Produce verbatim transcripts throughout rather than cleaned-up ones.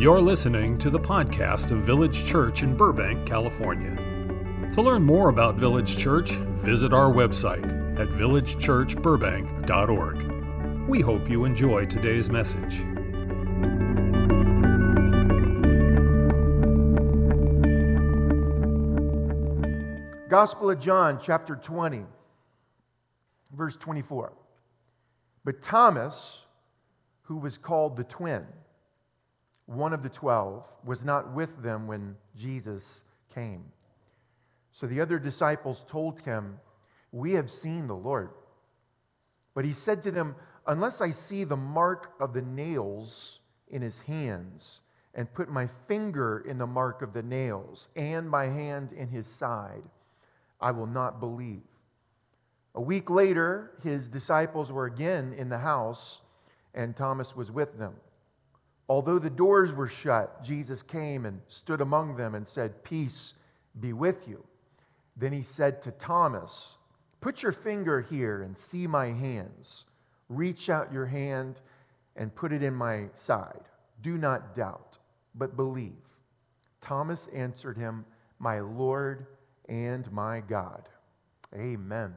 You're listening to the podcast of Village Church in Burbank, California. To learn more about Village Church, visit our website at village church burbank dot org. We hope you enjoy today's message. Gospel of John, chapter twenty, verse twenty-four. But Thomas, who was called the twin, one of the twelve, was not with them when Jesus came. So the other disciples told him, "We have seen the Lord." But he said to them, "Unless I see the mark of the nails in his hands, and put my finger in the mark of the nails, and my hand in his side, I will not believe." A week later, his disciples were again in the house, and Thomas was with them. Although the doors were shut, Jesus came and stood among them and said, "Peace be with you." Then he said to Thomas, "Put your finger here and see my hands. Reach out your hand and put it in my side. Do not doubt, but believe." Thomas answered him, "My Lord and my God." Amen.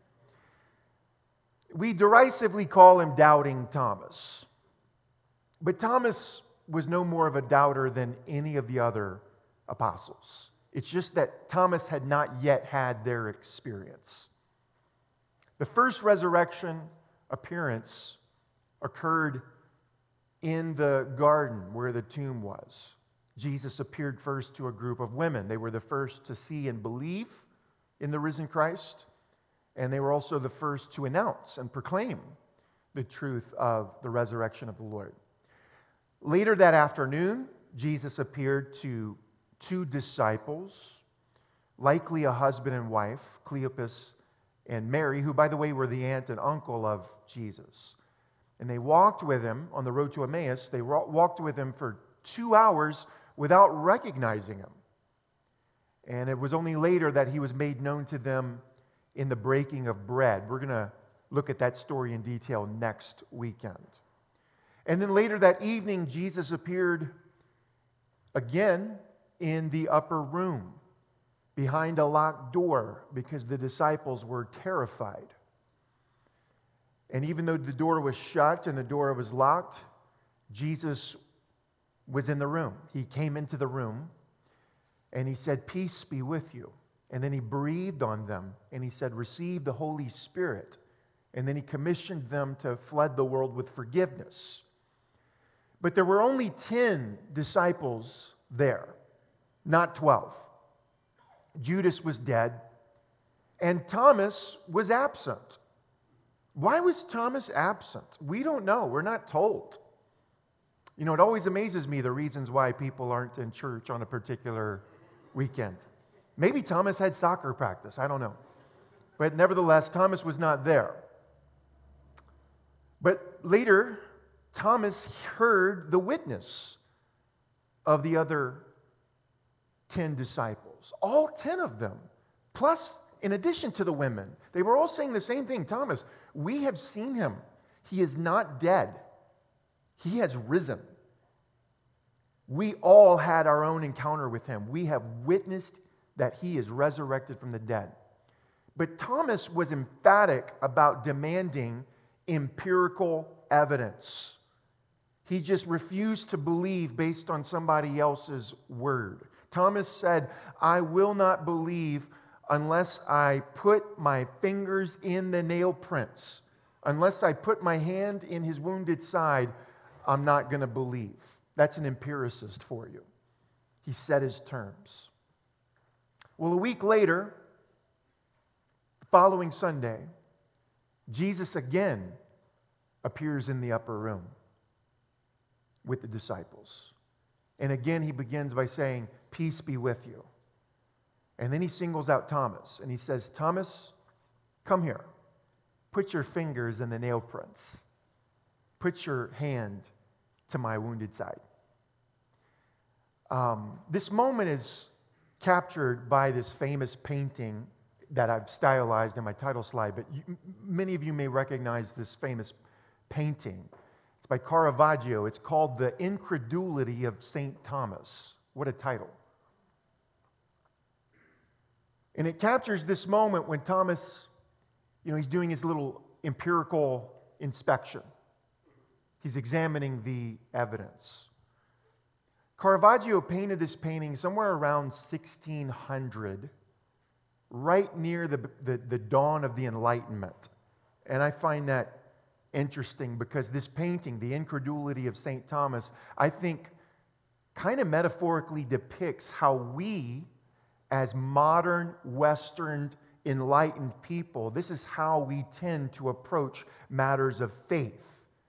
We derisively call him Doubting Thomas. But Thomas was no more of a doubter than any of the other apostles. It's just that Thomas had not yet had their experience. The first resurrection appearance occurred in the garden where the tomb was. Jesus appeared first to a group of women. They were the first to see and believe in the risen Christ, and they were also the first to announce and proclaim the truth of the resurrection of the Lord. Later that afternoon, Jesus appeared to two disciples, likely a husband and wife, Cleopas and Mary, who, by the way, were the aunt and uncle of Jesus. And they walked with him on the road to Emmaus. They walked with him for two hours without recognizing him. And it was only later that he was made known to them in the breaking of bread. We're going to look at that story in detail next weekend. And then later that evening, Jesus appeared again in the upper room behind a locked door because the disciples were terrified. And even though the door was shut and the door was locked, Jesus was in the room. He came into the room and he said, "Peace be with you." And then he breathed on them and he said, "Receive the Holy Spirit." And then he commissioned them to flood the world with forgiveness. But there were only ten disciples there, not twelve. Judas was dead, and Thomas was absent. Why was Thomas absent? We don't know. We're not told. You know, it always amazes me the reasons why people aren't in church on a particular weekend. Maybe Thomas had soccer practice. I don't know. But nevertheless, Thomas was not there. But later, Thomas heard the witness of the other ten disciples. All ten of them. Plus, in addition to the women, they were all saying the same thing. "Thomas, we have seen him. He is not dead. He has risen. We all had our own encounter with him. We have witnessed that he is resurrected from the dead." But Thomas was emphatic about demanding empirical evidence. He just refused to believe based on somebody else's word. Thomas said, "I will not believe unless I put my fingers in the nail prints. Unless I put my hand in his wounded side, I'm not going to believe." That's an empiricist for you. He set his terms. Well, a week later, the following Sunday, Jesus again appears in the upper room with the disciples. And again, he begins by saying, "Peace be with you." And then he singles out Thomas and he says, "Thomas, come here. Put your fingers in the nail prints. Put your hand to my wounded side." Um, this moment is captured by this famous painting that I've stylized in my title slide, but you, many of you may recognize this famous painting. It's by Caravaggio. It's called The Incredulity of Saint Thomas. What a title. And it captures this moment when Thomas, you know, he's doing his little empirical inspection. He's examining the evidence. Caravaggio painted this painting somewhere around sixteen hundred, right near the, the, the dawn of the Enlightenment. And I find that interesting because this painting, The Incredulity of Saint Thomas, I think kind of metaphorically depicts how we, as modern, Western, enlightened people, this is how we tend to approach matters of faith.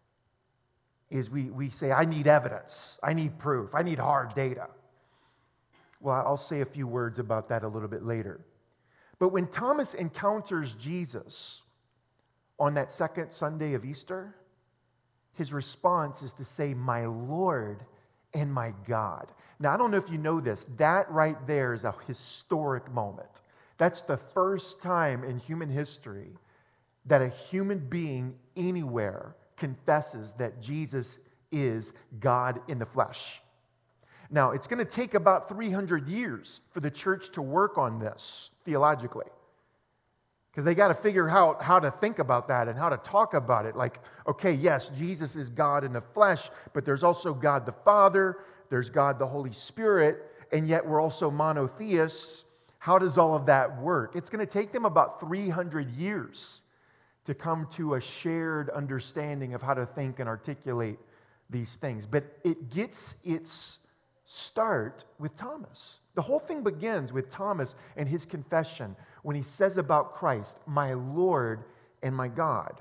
Is we, we say, I need evidence, I need proof, I need hard data. Well, I'll say a few words about that a little bit later. But when Thomas encounters Jesus on that second Sunday of Easter, his response is to say, my Lord and my God. Now, I don't know if you know this, that right there is a historic moment. That's the first time in human history that a human being anywhere confesses that Jesus is God in the flesh. Now, it's going to take about three hundred years for the church to work on this theologically, because they got to figure out how to think about that and how to talk about it. Like, okay, yes, Jesus is God in the flesh, but there's also God the Father, there's God the Holy Spirit, and yet we're also monotheists. How does all of that work? It's going to take them about three hundred years to come to a shared understanding of how to think and articulate these things. But it gets its start with Thomas. The whole thing begins with Thomas and his confession when he says about Christ, my Lord and my God.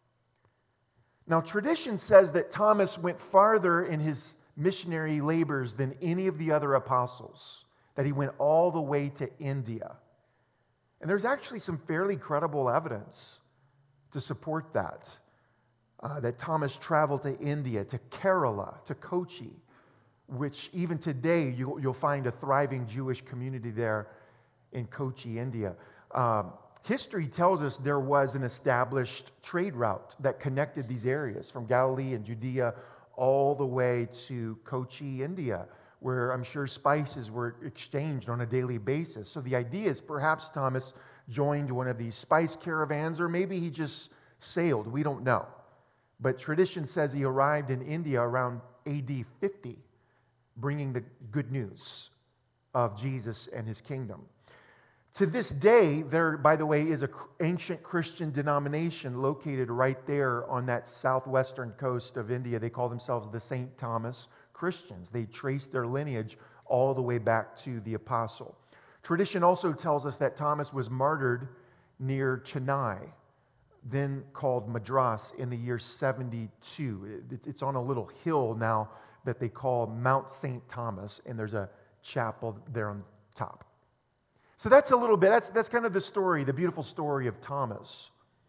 Now, tradition says that Thomas went farther in his missionary labors than any of the other apostles, that he went all the way to India. And there's actually some fairly credible evidence to support that, uh, that Thomas traveled to India, to Kerala, to Kochi, which even today you, you'll find a thriving Jewish community there in Kochi, India. Um, history tells us there was an established trade route that connected these areas from Galilee and Judea all the way to Kochi, India, where I'm sure spices were exchanged on a daily basis. So the idea is perhaps Thomas joined one of these spice caravans, or maybe he just sailed. We don't know. But tradition says he arrived in India around A D fifty, bringing the good news of Jesus and his kingdom. To this day, there, by the way, is an ancient Christian denomination located right there on that southwestern coast of India. They call themselves the Saint Thomas Christians. They trace their lineage all the way back to the apostle. Tradition also tells us that Thomas was martyred near Chennai, then called Madras, in the year seventy-two. It's on a little hill now that they call Mount Saint Thomas, and there's a chapel there on top. So that's a little bit, that's, that's kind of the story, the beautiful story of Thomas.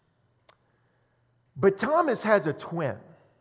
But Thomas has a twin.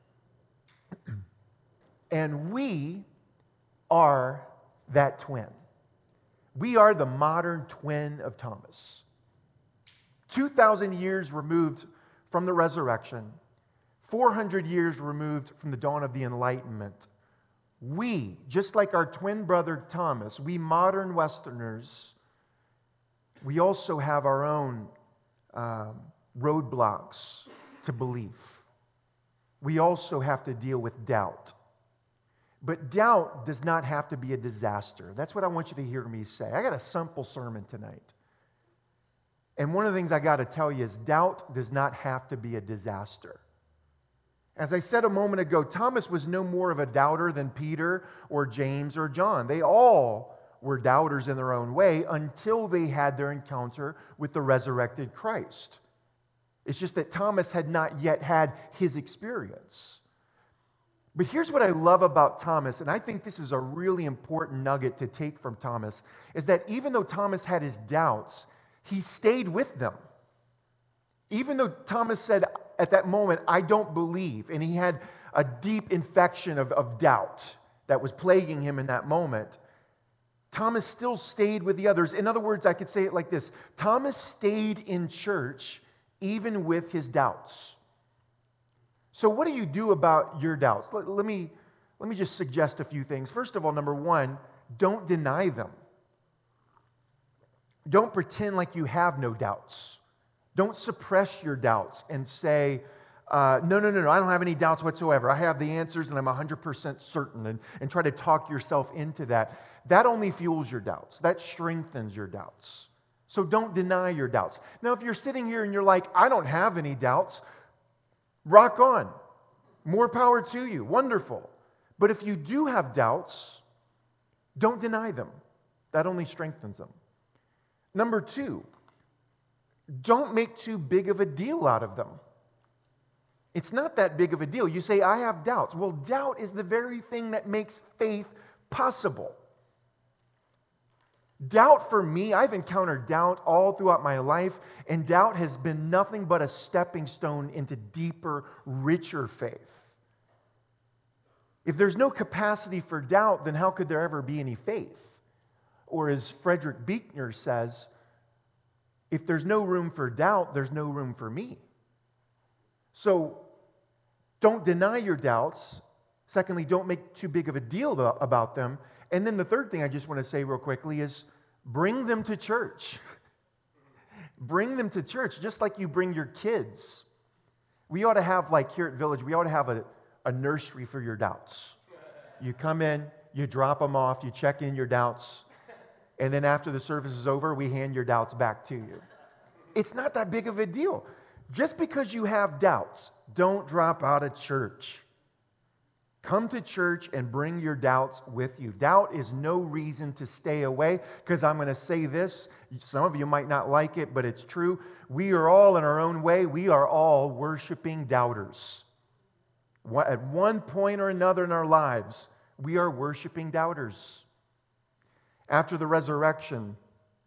And we are that twin. We are the modern twin of Thomas. two thousand years removed from the resurrection, four hundred years removed from the dawn of the Enlightenment. We, just like our twin brother Thomas, we modern Westerners, we also have our own um, roadblocks to belief. We also have to deal with doubt. But doubt does not have to be a disaster. That's what I want you to hear me say. I got a simple sermon tonight. And one of the things I got to tell you is doubt does not have to be a disaster. As I said a moment ago, Thomas was no more of a doubter than Peter or James or John. They all were doubters in their own way until they had their encounter with the resurrected Christ. It's just that Thomas had not yet had his experience. But here's what I love about Thomas, and I think this is a really important nugget to take from Thomas, is that even though Thomas had his doubts, he stayed with them. Even though Thomas said at that moment, I don't believe, and he had a deep infection of, of doubt that was plaguing him in that moment, Thomas still stayed with the others. In other words, I could say it like this: Thomas stayed in church even with his doubts. So what do you do about your doubts? Let, let me, let me just suggest a few things. First of all, number one, don't deny them. Don't pretend like you have no doubts. Don't suppress your doubts and say, uh, no, no, no, no, I don't have any doubts whatsoever. I have the answers and I'm one hundred percent certain, and, and try to talk yourself into that. That only fuels your doubts. That strengthens your doubts. So don't deny your doubts. Now, if you're sitting here and you're like, I don't have any doubts, rock on. More power to you. Wonderful. But if you do have doubts, don't deny them. That only strengthens them. Number two, don't make too big of a deal out of them. It's not that big of a deal. You say, I have doubts. Well, doubt is the very thing that makes faith possible. Doubt for me, I've encountered doubt all throughout my life, and doubt has been nothing but a stepping stone into deeper, richer faith. If there's no capacity for doubt, then how could there ever be any faith? Or as Frederick Buechner says, if there's no room for doubt, there's no room for me. So don't deny your doubts. Secondly, don't make too big of a deal about them. And then the third thing I just want to say real quickly is bring them to church. Bring them to church, just like you bring your kids. We ought to have, like here at Village, we ought to have a, a nursery for your doubts. You come in, you drop them off, you check in your doubts, and then after the service is over, we hand your doubts back to you. It's not that big of a deal. Just because you have doubts, don't drop out of church. Come to church and bring your doubts with you. Doubt is no reason to stay away, because I'm going to say this. Some of you might not like it, but it's true. We are all, in our own way, we are all worshiping doubters. At one point or another in our lives, we are worshiping doubters. After the resurrection,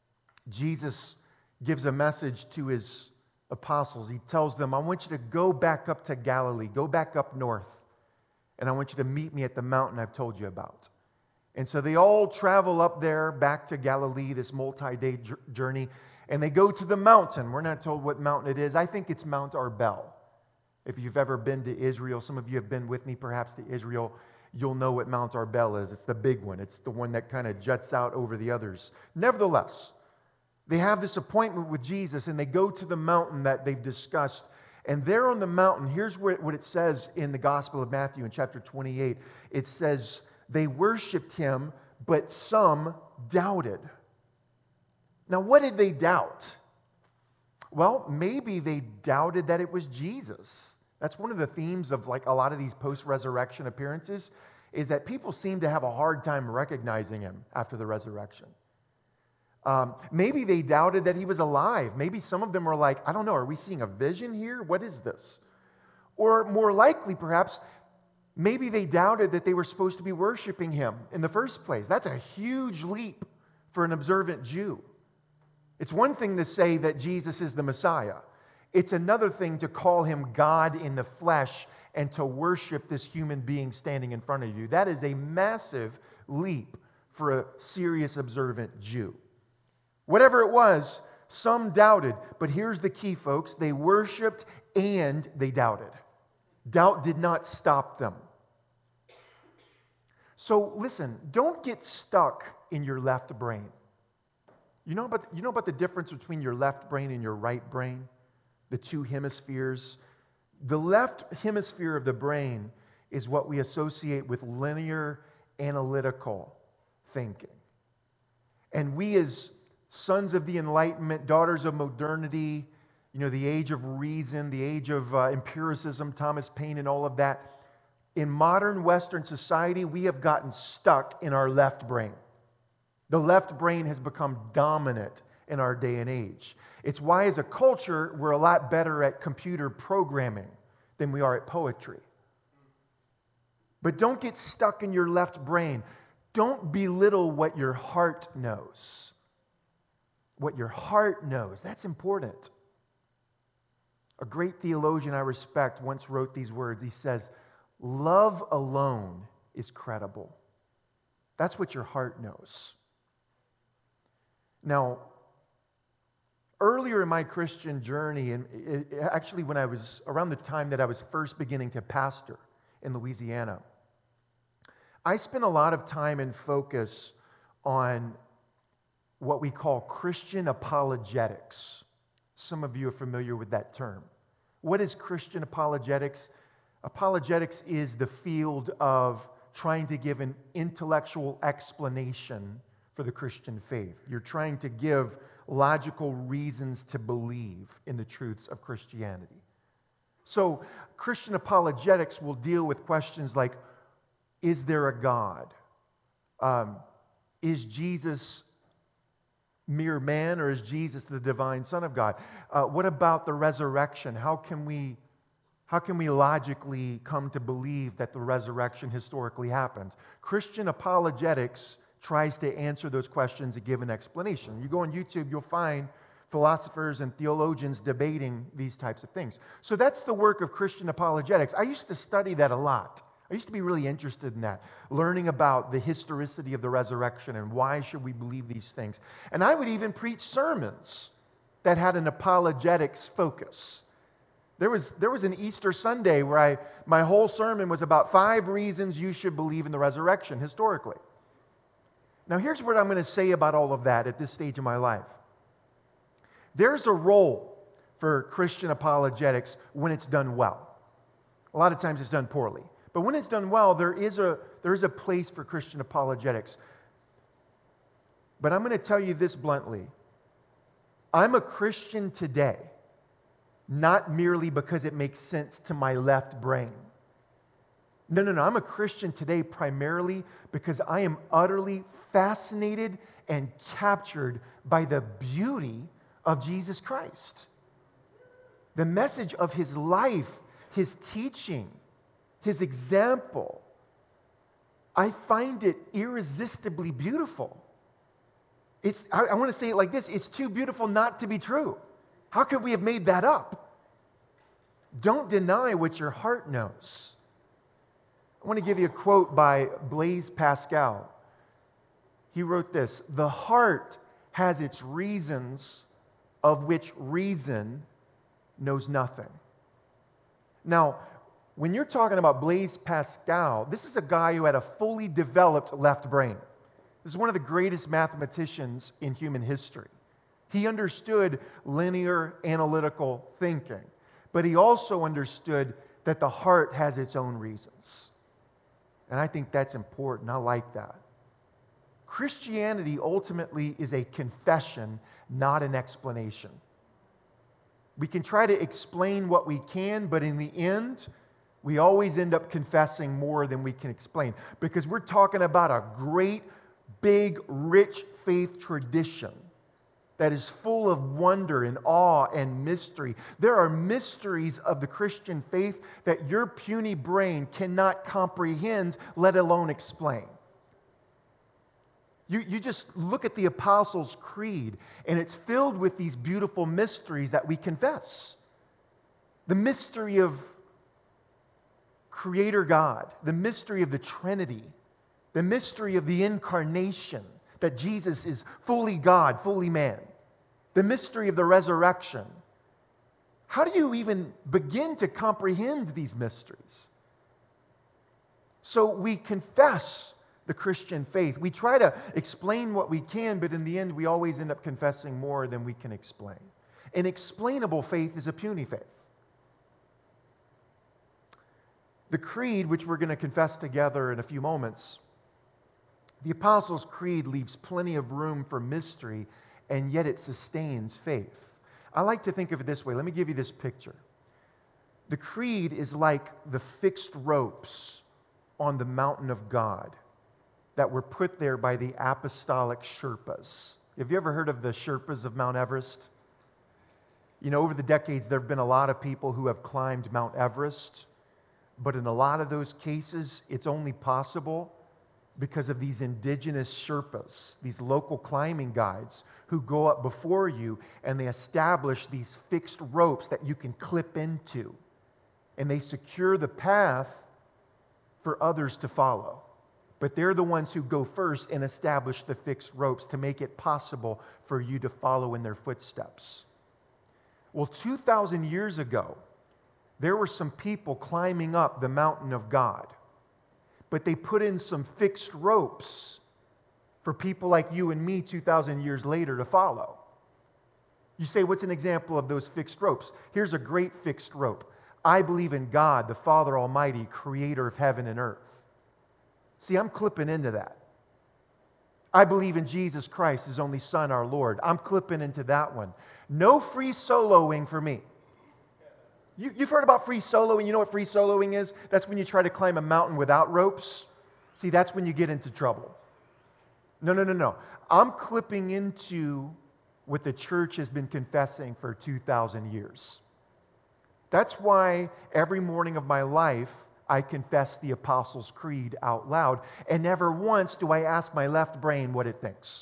Jesus gives a message to his apostles. He tells them, I want you to go back up to Galilee, go back up north, and I want you to meet me at the mountain I've told you about. And so they all travel up there back to Galilee, this multi-day journey, and they go to the mountain. We're not told what mountain it is. I think it's Mount Arbel. If you've ever been to Israel, some of you have been with me perhaps to Israel, you'll know what Mount Arbel is. It's the big one. It's the one that kind of juts out over the others. Nevertheless, they have this appointment with Jesus, and they go to the mountain that they've discussed. And there on the mountain, here's what it says in the Gospel of Matthew in chapter twenty-eight. It says, they worshiped him, but some doubted. Now, what did they doubt? Well, maybe they doubted that it was Jesus. That's one of the themes of like a lot of these post-resurrection appearances, is that people seem to have a hard time recognizing him after the resurrection. Um, maybe they doubted that he was alive. Maybe some of them were like, I don't know, are we seeing a vision here? What is this? Or more likely, perhaps, maybe they doubted that they were supposed to be worshiping him in the first place. That's a huge leap for an observant Jew. It's one thing to say that Jesus is the Messiah. It's another thing to call him God in the flesh and to worship this human being standing in front of you. That is a massive leap for a serious observant Jew. Whatever it was, some doubted. But here's the key, folks. They worshiped and they doubted. Doubt did not stop them. So listen, don't get stuck in your left brain. You know about, you know about the difference between your left brain and your right brain? The two hemispheres. The left hemisphere of the brain is what we associate with linear analytical thinking. And we as sons of the Enlightenment, daughters of modernity, you know, the age of reason, the age of uh, empiricism, Thomas Paine and all of that, in modern Western society, we have gotten stuck in our left brain. The left brain has become dominant in our day and age. It's why, as a culture, we're a lot better at computer programming than we are at poetry. But don't get stuck in your left brain. Don't belittle what your heart knows. What your heart knows, that's important. A great theologian I respect once wrote these words. He says, love alone is credible. That's what your heart knows. Now, Earlier in my Christian journey, and it, actually when I was around the time that I was first beginning to pastor in Louisiana, I spent a lot of time and focus on what we call Christian apologetics. Some of you are familiar with that term. What is Christian apologetics? Apologetics is the field of trying to give an intellectual explanation for the Christian faith. You're trying to give logical reasons to believe in the truths of Christianity. So, Christian apologetics will deal with questions like, is there a God? Um, is Jesus mere man, or is Jesus the divine Son of God? Uh, what about the resurrection? How can we, how can we logically come to believe that the resurrection historically happened? Christian apologetics tries to answer those questions and give an explanation. You go on YouTube, you'll find philosophers and theologians debating these types of things. So that's the work of Christian apologetics. I used to study that a lot. I used to be really interested in that, learning about the historicity of the resurrection and why should we believe these things. And I would even preach sermons that had an apologetics focus. There was, there was an Easter Sunday where I, my whole sermon was about five reasons you should believe in the resurrection historically. Now, here's what I'm going to say about all of that at this stage of my life. There's a role for Christian apologetics when it's done well. A lot of times it's done poorly. But when it's done well, there is a, there is a place for Christian apologetics. But I'm going to tell you this bluntly. I'm a Christian today, not merely because it makes sense to my left brain. No, no, no. I'm a Christian today primarily because I am utterly fascinated and captured by the beauty of Jesus Christ. The message of his life, his teaching, his example. I find it irresistibly beautiful. It's, I, I want to say it like this. It's too beautiful not to be true. How could we have made that up? Don't deny what your heart knows. I want to give you a quote by Blaise Pascal. He wrote this: "The heart has its reasons of which reason knows nothing." Now, when you're talking about Blaise Pascal, this is a guy who had a fully developed left brain. This is one of the greatest mathematicians in human history. He understood linear analytical thinking, but he also understood that the heart has its own reasons. And I think that's important. I like that. Christianity ultimately is a confession, not an explanation. We can try to explain what we can, but in the end, we always end up confessing more than we can explain, because we're talking about a great, big, rich faith tradition that is full of wonder and awe and mystery. There are mysteries of the Christian faith that your puny brain cannot comprehend, let alone explain. You, you just look at the Apostles' Creed, and it's filled with these beautiful mysteries that we confess. The mystery of Creator God, the mystery of the Trinity, the mystery of the incarnation, that Jesus is fully God, fully man, the mystery of the resurrection. How do you even begin to comprehend these mysteries? So we confess the Christian faith. We try to explain what we can, but in the end, we always end up confessing more than we can explain. An explainable faith is a puny faith. The Creed, which we're going to confess together in a few moments, the Apostles' Creed leaves plenty of room for mystery, and yet it sustains faith. I like to think of it this way. Let me give you this picture. The Creed is like the fixed ropes on the mountain of God that were put there by the apostolic Sherpas. Have you ever heard of the Sherpas of Mount Everest? You know, over the decades, there have been a lot of people who have climbed Mount Everest, but in a lot of those cases, it's only possible because of these indigenous Sherpas, these local climbing guides who go up before you, and they establish these fixed ropes that you can clip into, and they secure the path for others to follow. But they're the ones who go first and establish the fixed ropes to make it possible for you to follow in their footsteps. Well, two thousand years ago, there were some people climbing up the mountain of God, but they put in some fixed ropes for people like you and me two thousand years later to follow. You say, what's an example of those fixed ropes? Here's a great fixed rope. I believe in God, the Father Almighty, creator of heaven and earth. See, I'm clipping into that. I believe in Jesus Christ, his only Son, our Lord. I'm clipping into that one. No free soloing for me. You, you've heard about free soloing. You know what free soloing is? That's when you try to climb a mountain without ropes. See, that's when you get into trouble. No, no, no, no. I'm clipping into what the church has been confessing for two thousand years. That's why every morning of my life, I confess the Apostles' Creed out loud, and never once do I ask my left brain what it thinks.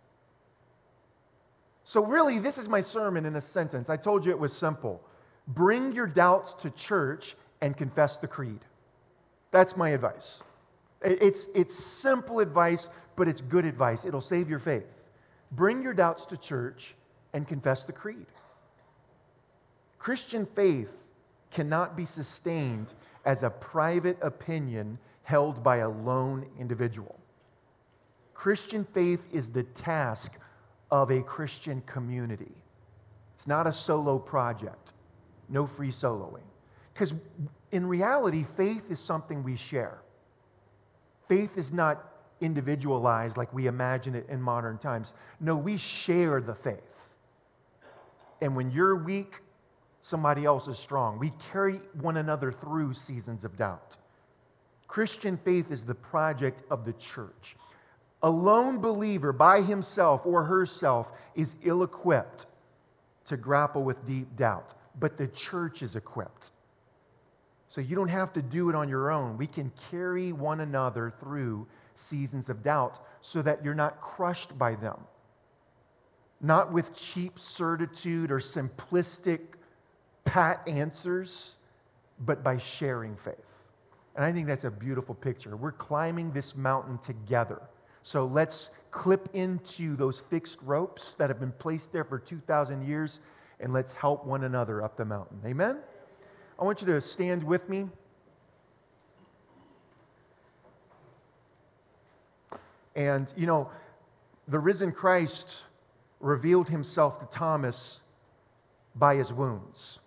So really, this is my sermon in a sentence. I told you it was simple. Bring your doubts to church and confess the creed. That's my advice. It's, it's simple advice, but it's good advice. It'll save your faith. Bring your doubts to church and confess the creed. Christian faith cannot be sustained as a private opinion held by a lone individual. Christian faith is the task of a Christian community. It's not a solo project. No free soloing. Because in reality, faith is something we share. Faith is not individualized like we imagine it in modern times. No, we share the faith. And when you're weak, somebody else is strong. We carry one another through seasons of doubt. Christian faith is the project of the church. A lone believer by himself or herself is ill-equipped to grapple with deep doubt, but the church is equipped. So you don't have to do it on your own. We can carry one another through seasons of doubt so that you're not crushed by them. Not with cheap certitude or simplistic pat answers, but by sharing faith. And I think that's a beautiful picture. We're climbing this mountain together. So let's clip into those fixed ropes that have been placed there for two thousand years, and let's help one another up the mountain. Amen? I want you to stand with me. And, you know, the risen Christ revealed himself to Thomas by his wounds.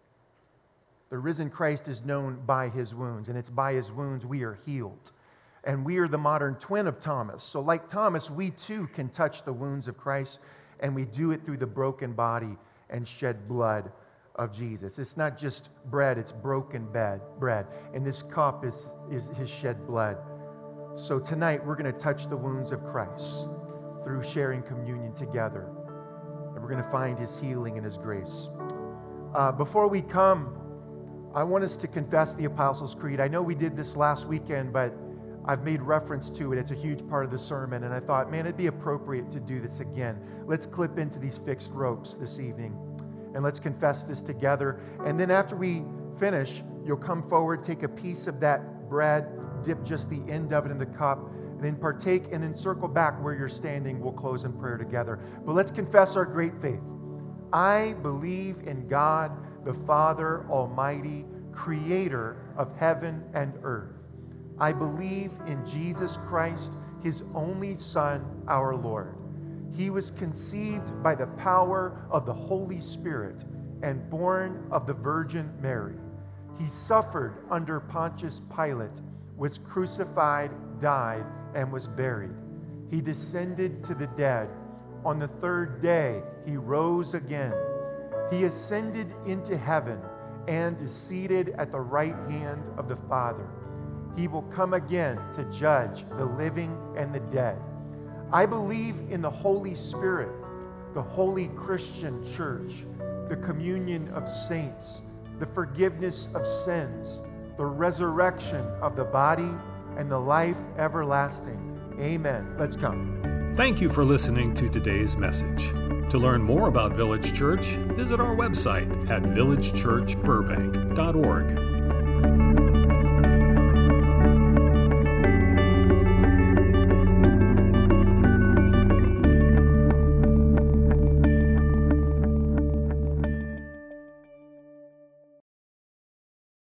The risen Christ is known by his wounds, and it's by his wounds we are healed. And we are the modern twin of Thomas. So like Thomas, we too can touch the wounds of Christ, and we do it through the broken body and shed blood of Jesus. It's not just bread, it's broken bed, bread. And this cup is, is his shed blood. So tonight we're going to touch the wounds of Christ through sharing communion together. And we're going to find his healing and his grace. Uh, before we come, I want us to confess the Apostles' Creed. I know we did this last weekend, but I've made reference to it. It's a huge part of the sermon, and I thought, man, it'd be appropriate to do this again. Let's clip into these fixed ropes this evening, and let's confess this together. And then after we finish, you'll come forward, take a piece of that bread, dip just the end of it in the cup, and then partake, and then circle back where you're standing. We'll close in prayer together. But let's confess our great faith. I believe in God, the Father Almighty, creator of heaven and earth. I believe in Jesus Christ, his only Son, our Lord. He was conceived by the power of the Holy Spirit and born of the Virgin Mary. He suffered under Pontius Pilate, was crucified, died, and was buried. He descended to the dead. On the third day, he rose again. He ascended into heaven and is seated at the right hand of the Father. He will come again to judge the living and the dead. I believe in the Holy Spirit, the holy Christian church, the communion of saints, the forgiveness of sins, the resurrection of the body, and the life everlasting. Amen. Let's come. Thank you for listening to today's message. To learn more about Village Church, visit our website at village church burbank dot org.